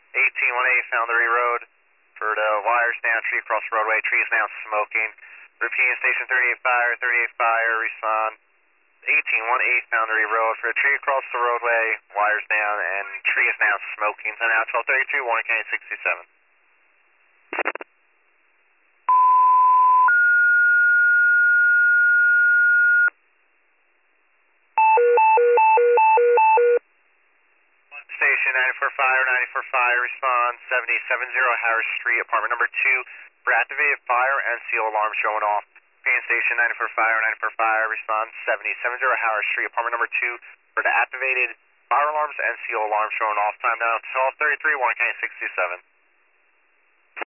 1818 Foundry Road for the wires down, tree across the roadway, trees now smoking. Repeating station 38 fire, respond. 1818 Foundry Road for a tree across the roadway, wires down, and tree is now smoking. So now 1232, Warren County 67. Station 94 fire, respond 7070 Harris Street, apartment number 2 for activated fire and seal alarm showing off. Repeating station 94 fire, respond 7070 Harris Street, apartment number 2 for the activated fire alarms and seal alarm showing off. Time now 12:33, Warren County 67.